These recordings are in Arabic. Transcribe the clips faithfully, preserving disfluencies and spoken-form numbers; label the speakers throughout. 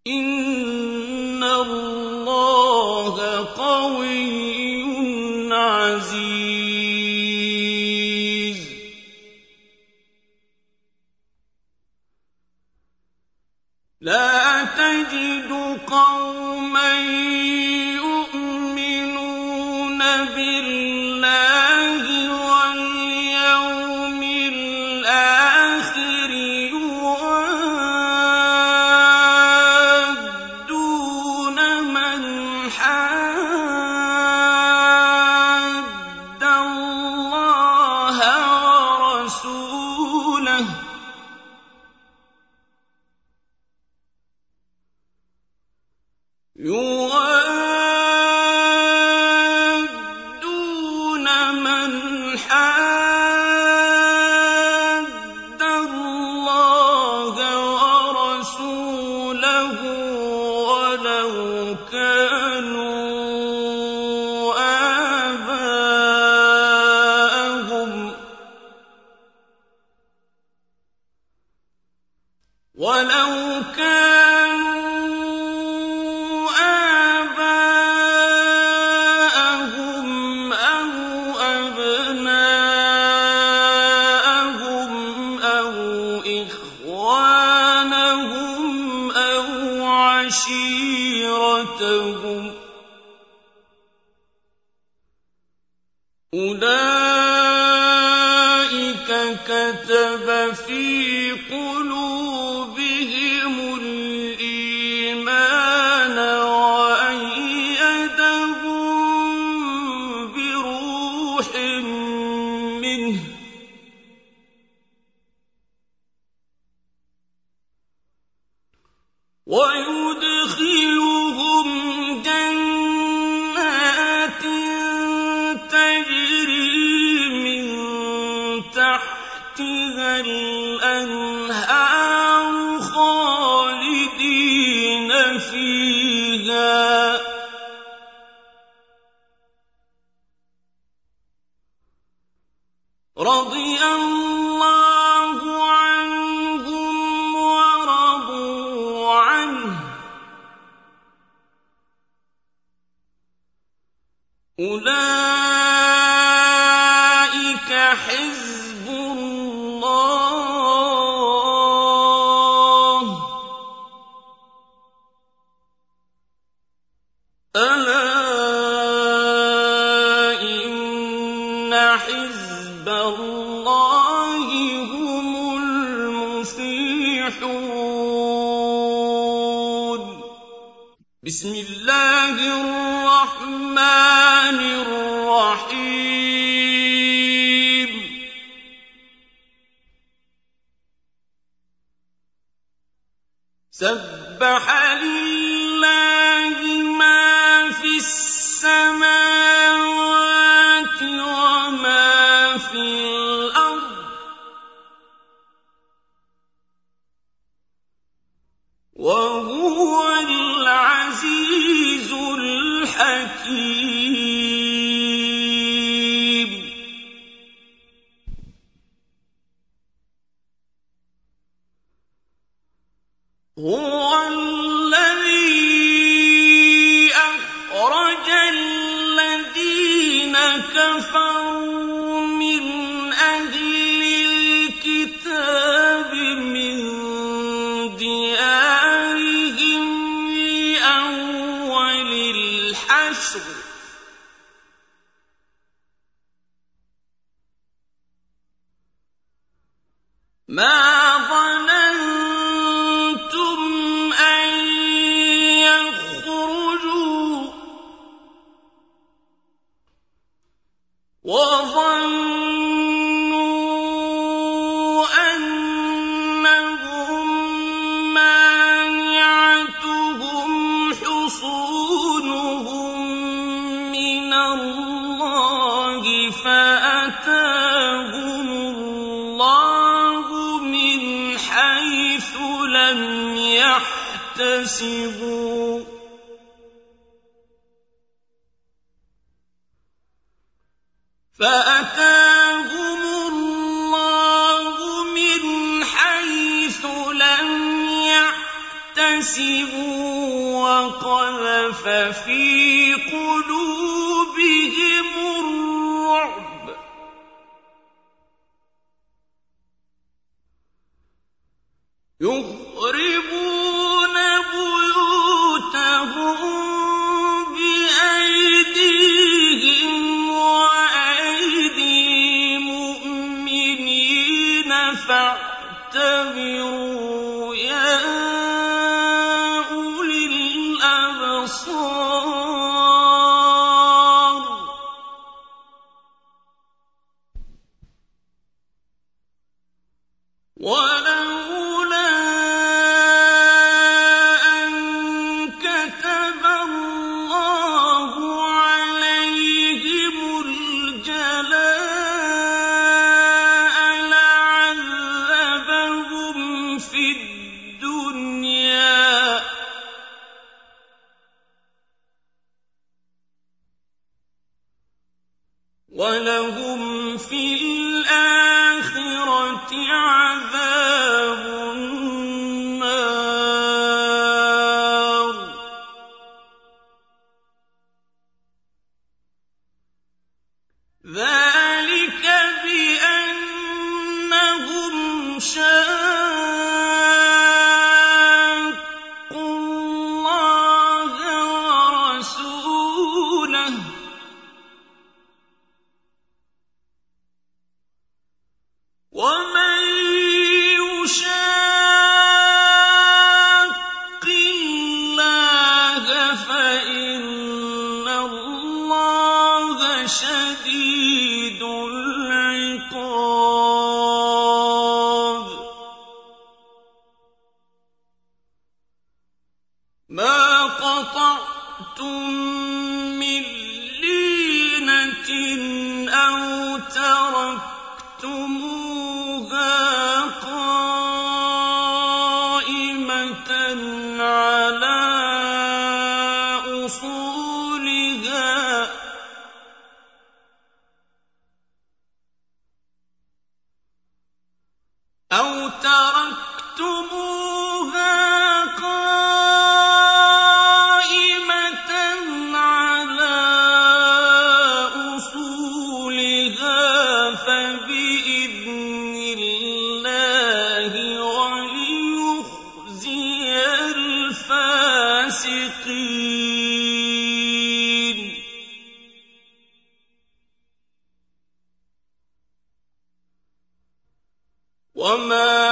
Speaker 1: إِنَّ اللَّهَ قَوِيٌّ عَزِيزٌ. لَّا تَجِدُ قَوْمًا يُؤْمِنُونَ بِاللَّهِ وَالْيَوْمِ الْآخِرِ يُوَادُّونَ مَنْ حَادَّ اللَّهَ وَرَسُولَهُ يُوَادُّونَ مَنْ حَادَّ اللَّهَ وَرَسُولَهُ وَلَوْ كَانُوا آبَاءَهُمْ وَلَوْ كَانُوا آبَاءَهُمْ أَوْ أَبْنَاءَهُمْ أَوْ إِخْوَانَهُمْ أَوْ عَشِيرَتَهُمْ ۚ أُولَٰئِكَ كَتَبَ فِي قُلُوبِهِمُ الْإِيمَانَ وَأَيَّدَهُم بِرُوحٍ مِّنْهُ ۖ وَيُدْخِلُهُمْ جَنَّاتٍ تَجْرِي مِن تَحْتِهَا الْأَنْهَارُ خَالِدِينَ فِيهَا ۚ رَضِيَ اللَّهُ عَنْهُمْ وَرَضُوا عَنْهُ ۚ أُولَٰئِكَ حِزْبُ اللَّهِ ۚ أَلَا إِنَّ حِزْبَ اللَّهِ هُمُ الْمُفْلِحُونَ. بسم الله الرحمن الرحيم. سبح لله ما في السماوات وما في الأرض وهو العزيز الحكيم. هو الذي أخرج الذين كفروا من أهل الكتاب من ديارهم لأول الحشر ما ظننتم أن يخرجوا وظنوا أنهم مانعتهم حصونهم من الله فأتاهم الله من حيث لم يحتسبوا فأتاهم الله من حيث لم يحتسبوا اكْتَسِبُوا وَقَذَفَ فِي قُلُوبِهِمُ الرُّعْبَ يُخْرِبُونَ بُيُوتَهُم بِأَيْدِيهِمْ وَأَيْدِي الْمُؤْمِنِينَ فَاعْتَبِرُوا يَا أُولِي الْأَبْصَارِ وَلَوْلَا أَن كَتَبَ اللَّهُ عَلَيْهِمُ الْجَلَاءَ لَعَذَّبَهُمْ فِي الدُّنْيَا وَلَهُمْ فِي الْآخِرَةِ عَذَابُ النَّارِ ذَلِكَ بِأَنَّهُمْ شَاقُّوا اللَّهَ وَرَسُولَهُ ۚ وَمَن يُشَاقِّ اللَّهَ فَإِنَّ اللَّهَ شَدِيدُ الْعِقَابِ مَا قَطَعْتُم مِّن لِّينَةٍ أَوْ تَرَكْتُمُوهَا قَائِمَةً عَلَىٰ أُصُولِهَا أَوْ تَرَكْتُمُوهَا قَائِمَةً عَلَىٰ أُصُولِهَا فَبِإِذْنِ اللَّهِ وَلِيُخْزِيَ الْفَاسِقِينَ وَمَا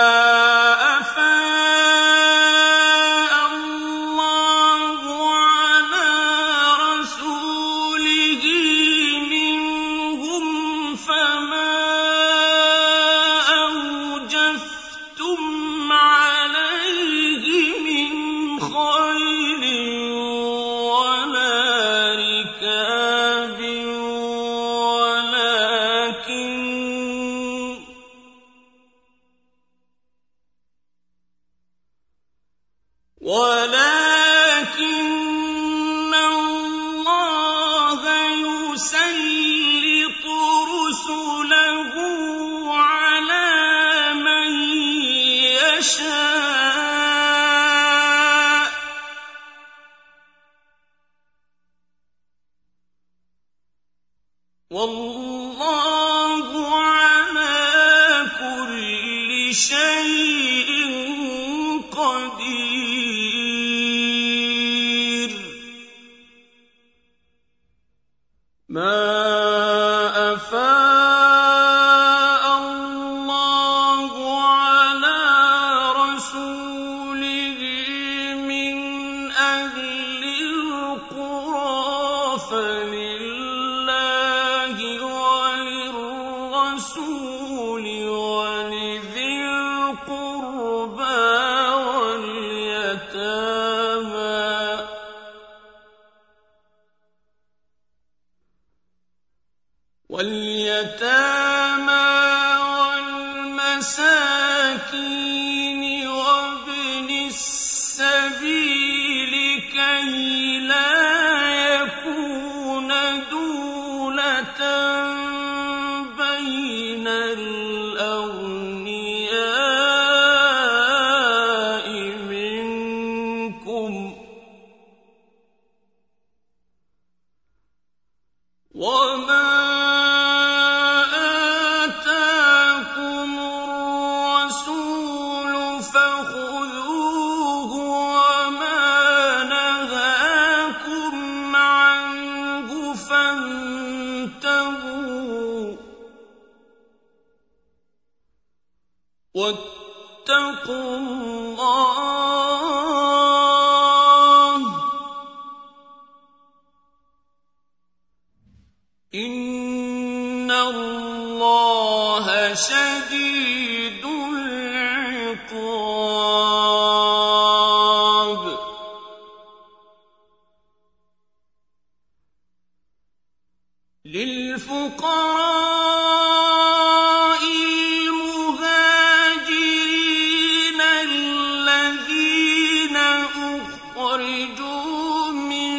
Speaker 1: أَفَاءَ اللَّهُ عَلَىٰ رَسُولِهِ مِنْهُمْ فَمَا أَوْجَفْتُمْ عَلَيْهِ مِنْ خَيْلٍ وَلَا رِكَابٍ وَلَٰكِنَّ اللَّهَ يُسَلِّطُ رُسُلَهُ عَلَىٰ مَن يَشَاءُ ۗ وَاللَّهُ عَلَىٰ كُلِّ شَيْءٍ قَدِيرٌ مَا أَفَاءَ اللَّهُ عَلَىٰ رَسُولِهِ مِنْ أَهْلِ الْقُرَىٰ فَلِلَّهِ وَلِلرَّسُولِ وَلِذِي الْقُرْبَىٰ وَالْيَتَامَىٰ وَالْمَسَاكِينِ وَابْنِ السَّبِيلِ كَيْ لَا يَكُونَ دُولَةً بَيْنَ الْأَغْنِيَاءِ مِنكُمْ لِلْفُقَرَاءِ الْمُهَاجِرِينَ الَّذِينَ أُخْرِجُوا مِن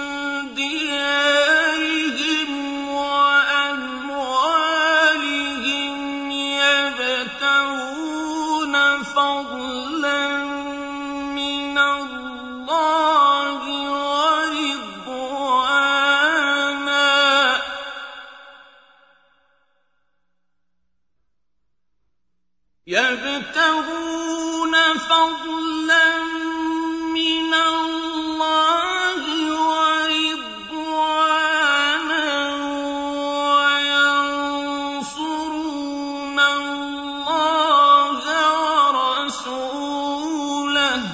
Speaker 1: دِيَارِهِمْ وَأَمْوَالِهِمْ يَبْتَغُونَ فَضْلًا مِّنَ اللَّهِ وَرِضْوَانًا يَبْتَغُونَ فَضْلًا مِّنَ اللَّهِ وَرِضْوَانًا وَيَنصُرُونَ اللَّهَ وَرَسُولَهُ ۚ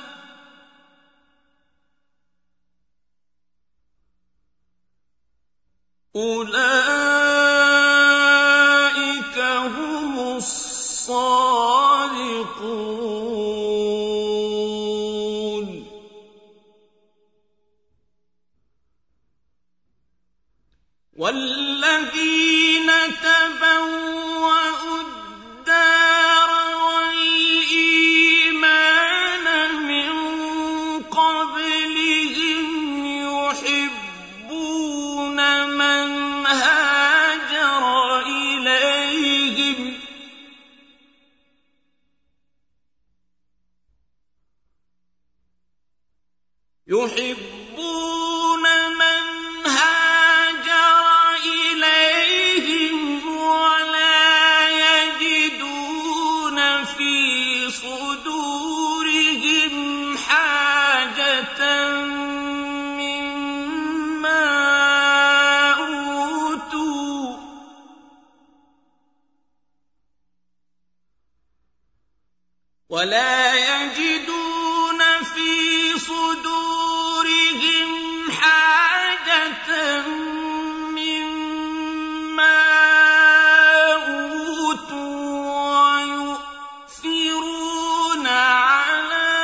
Speaker 1: أُولَٰئِكَ هُمُ الصَّادِقُونَ. وَالَّذِينَ تَبَوَّءُوا الدَّارَ وَالْإِيمَانَ مِن قَبْلِهِمْ يُحِبُّونَ مَنْ هَاجَرَ إِلَيْهِمْ يُحِبُّونَ مَنْ هَاجَرَ إِلَيْهِمْ وَلَا يَجِدُونَ فِي صُدُورِهِمْ حَاجَةً مِّمَّا أُوتُوا وَلَا يَجِدُونَ فِي صُدُورِهِمْ حَاجَةً مِّمَّا أُوتُوا وَيُؤْثِرُونَ عَلَىٰ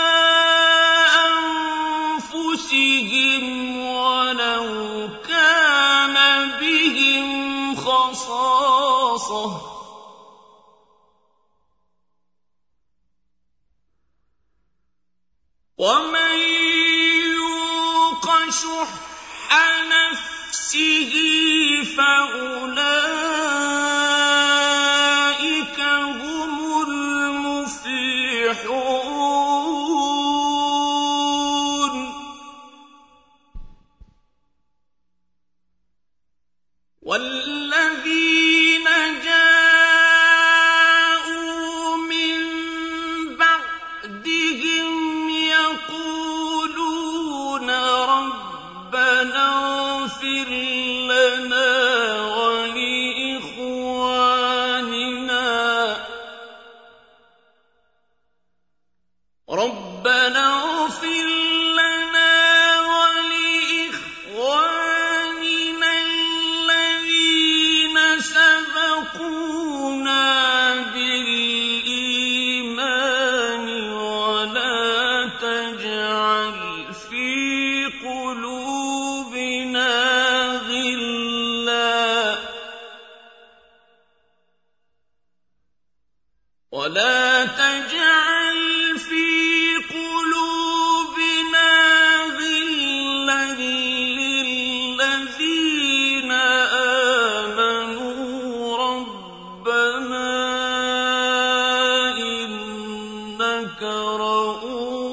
Speaker 1: أَنفُسِهِمْ وَلَوْ كَانَ بِهِمْ خَصَاصَةٌ ۚ وَمَن يُوقَ شُحَّ نَفْسِهِ فَأُولَٰئِكَ هُمُ الْمُفْلِحُونَ. وَالَّذِينَ جَاءُوا مِن بَعْدِهِمْ يَقُولُونَ رَبَّنَا اغْفِرْ لَنَا وَلِإِخْوَانِنَا رَبَّنَا اغْفِرْ لَنَا وَلِإِخْوَانِنَا الَّذِينَ سَبَقُونَا بِالْإِيمَانِ وَلَا تَجْعَلْ فِي قُلُوبِنَا غِلًّا وَلَا تَجْعَلْ فِي قُلُوبِنَا غِلًّا لِّلَّذِينَ آمَنُوا رَبَّنَا إِنَّكَ رَءُوفٌ